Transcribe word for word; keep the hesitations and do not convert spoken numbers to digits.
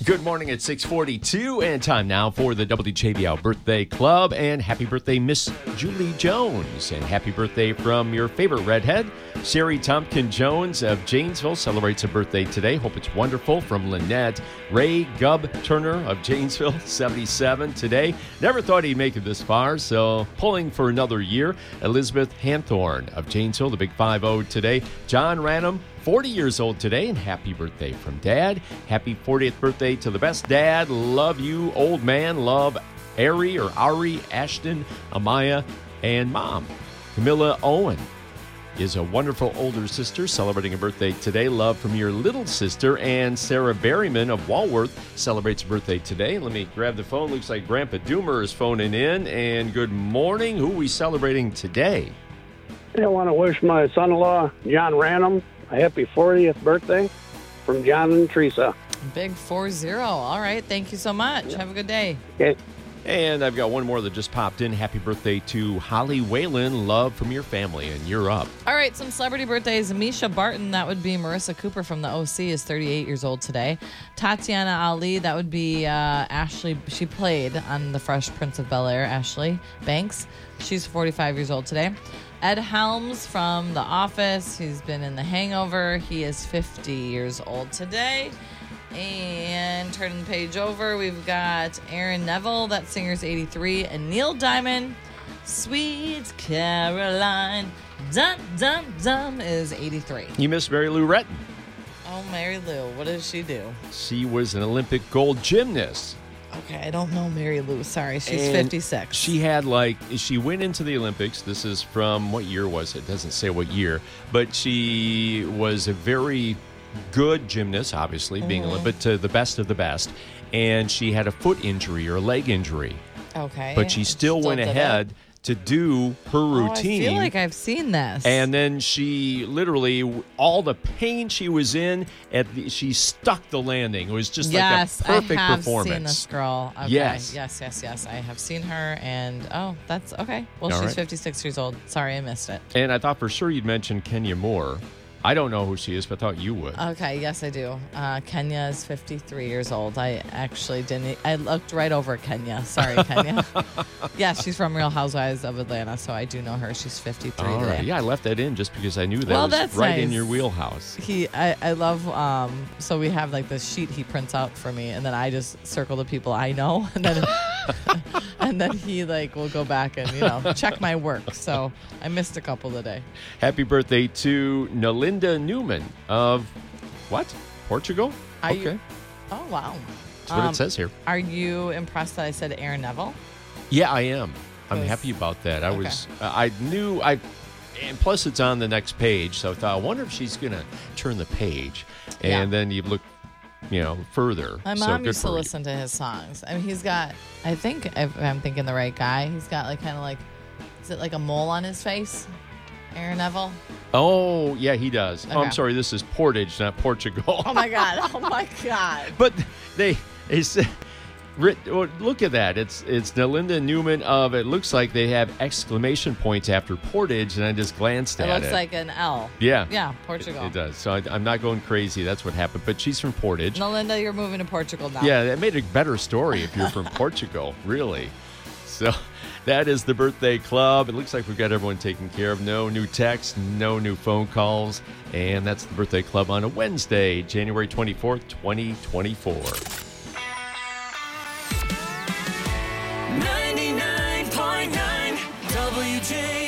Good morning at six forty-two, and time now for the W J B L Birthday Club. And happy birthday, Miss Julie Jones. And happy birthday from your favorite redhead, Sherry Tompkin-Jones of Janesville celebrates a birthday today. Hope it's wonderful. From Lynette. Ray Gubb Turner of Janesville, seventy-seven today. Never thought he'd make it this far, so pulling for another year. Elizabeth Hanthorne of Janesville, the big five oh today. John Ranum, forty years old today, and happy birthday from Dad. Happy fortieth birthday to the best dad. Love you, old man. Love Ari or Ari, Ashton, Amaya, and Mom. Camilla Owen is a wonderful older sister celebrating a birthday today. Love from your little sister. And Sarah Berryman of Walworth celebrates a birthday today. Let me grab the phone. Looks like Grandpa Doomer is phoning in. And good morning. Who are we celebrating today? I want to wish my son-in-law, John Ranum, a happy fortieth birthday from John and Teresa. Big four zero. All right. Thank you so much. Yeah. Have a good day. Okay. And I've got one more that just popped in. Happy birthday to Holly Whalen. Love from your family, and you're up. All right, some celebrity birthdays. Misha Barton, that would be Marissa Cooper from the O C, is thirty-eight years old today. Tatiana Ali, that would be uh, Ashley. She played on The Fresh Prince of Bel-Air, Ashley Banks. She's forty-five years old today. Ed Helms from The Office. He's been in The Hangover. He is fifty years old today. And turning the page over, we've got Aaron Neville, that singer's eighty-three, and Neil Diamond, Sweet Caroline, dum dum dum, is eighty-three. You missed Mary Lou Retton. Oh, Mary Lou, what does she do? She was an Olympic gold gymnast. Okay, I don't know Mary Lou. Sorry, she's and fifty-six. She had like, she went into the Olympics. This is from, what year was it? It doesn't say what year. But she was a very good gymnast, obviously, being mm-hmm. a little bit to the best of the best. And she had a foot injury or a leg injury. Okay. But she still, still went ahead it. to do her routine. Oh, I feel like I've seen this. And then she literally, all the pain she was in, at the, she stuck the landing. It was just yes, like a perfect I have performance. Seen this girl. Okay. Yes. Yes, yes, yes. I have seen her, and oh, that's okay. Well, all she's right. fifty-six years old. Sorry, I missed it. And I thought for sure you'd mention Kenya Moore. I don't know who she is, but I thought you would. Okay, yes, I do. Uh, Kenya is fifty-three years old. I actually didn't. I looked right over Kenya. Sorry, Kenya. Yeah, she's from Real Housewives of Atlanta, so I do know her. She's fifty-three All today. right. Yeah, I left that in just because I knew that well, was that's right nice. in your wheelhouse. He, I, I love. Um, so we have like this sheet he prints out for me, and then I just circle the people I know, and then and then he like will go back and you know check my work. So I missed a couple today. Happy birthday to Nalinda Newman of what? Portugal? Are okay. You, oh wow. That's what um, it says here. Are you impressed that I said Aaron Neville? Yeah, I am. I'm Was, happy about that. I okay. was. Uh, I knew. I. And plus, it's on the next page, so I thought, I wonder if she's gonna turn the page, and Yeah. then you look, you know, further. My so mom good used to for you. listen to his songs. I mean, he's got. I think if I'm thinking the right guy, he's got like kind of like, is it like a mole on his face? Aaron Neville. Oh, yeah, he does. Okay. Oh, I'm sorry. This is Portage, not Portugal. Oh my god! Oh my god! But they they said, look at that. It's it's Nalinda Newman of. It looks like they have exclamation points after Portage, and I just glanced It at it. looks like an L. Yeah, Yeah, Portugal. It, it does. So I, I'm not going crazy. That's what happened. But she's from Portage. Melinda, you're moving to Portugal now. Yeah, that made a better story if you're from Portugal, really. So that is the birthday club. It looks like we've got everyone taken care of. No new texts, no new phone calls. And that's the birthday club on a Wednesday, January twenty-fourth, twenty twenty-four. ninety-nine point nine W J